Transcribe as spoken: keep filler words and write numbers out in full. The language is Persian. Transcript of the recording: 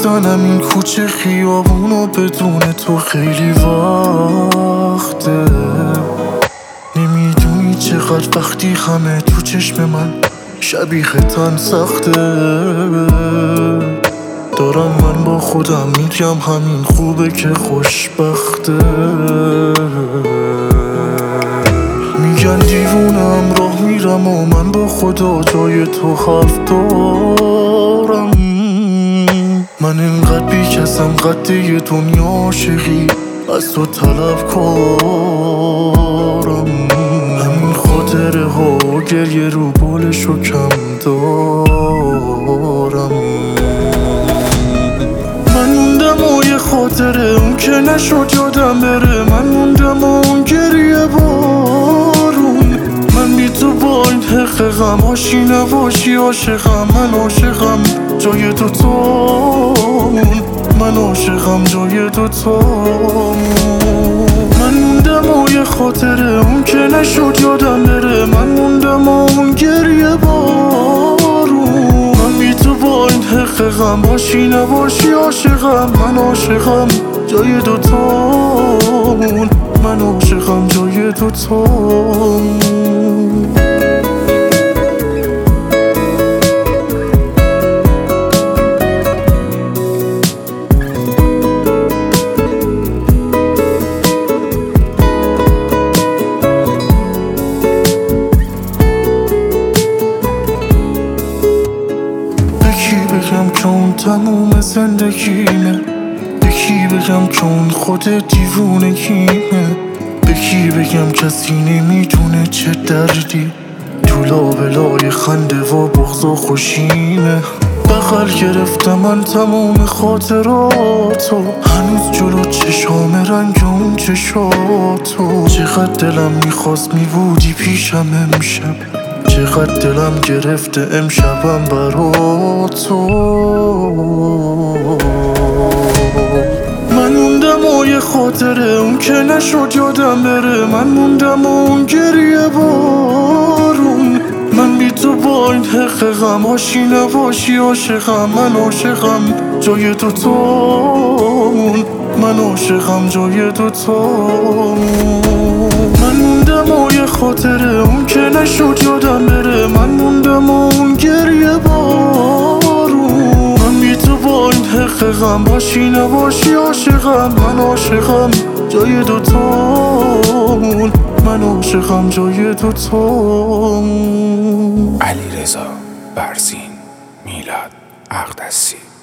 رفتنم این کوچه خیابونو بدون تو خیلی وقته. نمیدونی چقدر وقتی همه تو چشم من شبیه تن سخته. دارم من با خودم میگم همین خوبه که خوشبخته. میگن دیوونم راه میرم و من با خدا جای تو حرف دارم. من اینقدر بی کسم قد یه دنیا عاشقی از تو طلب کارم. همین خاطره ها و گریه رو بالشو کم دارم. من موندم و یه خاطره اون که نشد یادم بره. من موندم و اون گریه بارون. من بی تو با این حق غم هاشی نباشی عاشقم. من عاشقم جای تو تامون. من عاشقم جای تو تامون. من موندم و یه خاطره اون که نشد یادم بره. من موندم و اون گریه بارون. من بی تو با این حق غم هاشی نباشی عاشقم. من عاشقم جای تو تامون. من عاشقم جای تو تامون. بگم که اون تموم زندگیمه. به کی بگم که اون خود دیوونگیمه. به کی بگم کسی نمیدونه چه دردی تو لابلای خنده و بغض و خوشیمه. بغل گرفتم من تموم خاطراتو. هنوز جلو چشام رنگ اون چشاتو. چقدر دلم میخواست میبودی پیشم امشب. چقدر دلم گرفته امشبم برا تو. من موندم و یه خاطره اون که نشد یادم بره. من موندم و اون گریه بارون. من بی تو با این حق غم هاشی نباشی عاشقم. من عاشقم جای تو تامون. من عاشقم جای تو تامون. من موندم و یه خاطره اون که نشد یادم بره. من موندم و اون گریه بارون. من بی تو با این حق غم هاشی نباشی عاشقم. من عاشقم جای تو تامون. من عاشقم جای تو تامون. علیرضا برزین، میلاد اقدسی.